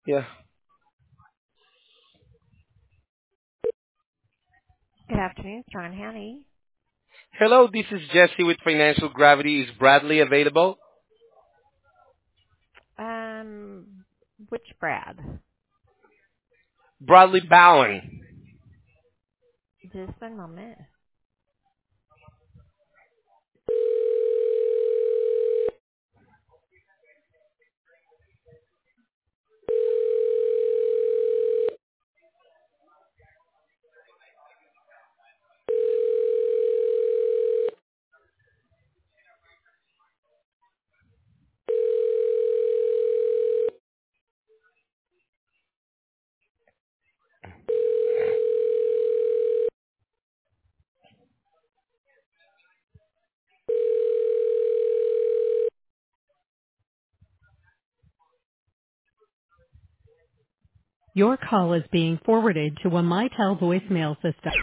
Yeah. Good afternoon, Strong Hanny. Hello, this is Jesse with Financial Gravity. Is Bradley available? Um, which Brad? Bradley Bowen. Just one moment. Your call is being forwarded to a Mitel voicemail system.